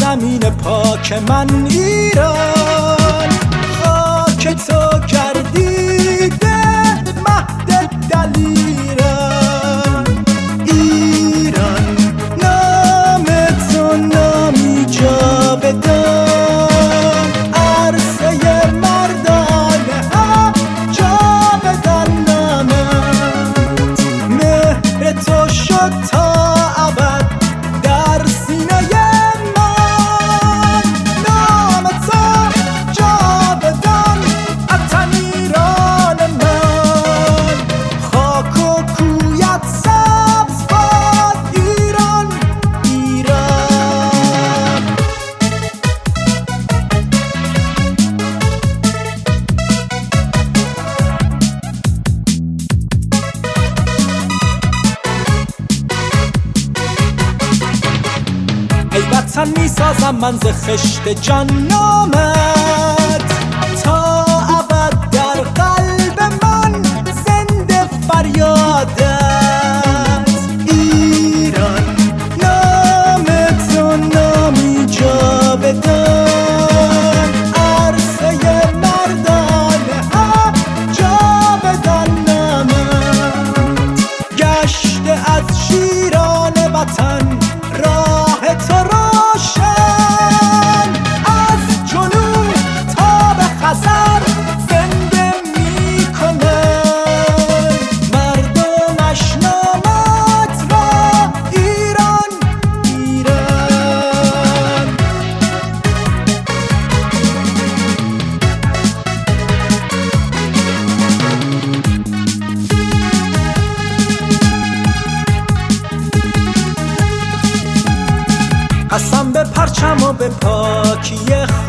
زمین پاک من ایران، خاک تو گردیده مهد دلیران. ایران نام تو نامی جاودان، عرصه مردانه ها جاودان نامت. مهر تو شد تا ابد در سینه من، نام تو جاودان وطن ایران من. خاک و کویت سبز باد ایران، ایران. ای وطن میسازم من ز خشت جان نامت، تا ابد در قلب من زنده فریادت. ایران نام تو نامی جاودان، عرصه مردانه ها جاودان نامت. گشته از شیران وطن راه تو روشن، از جنوب تا به خزر زنده میکنن. مردمش نامت را ایران، ایران. قسم به پرچم و به پاکی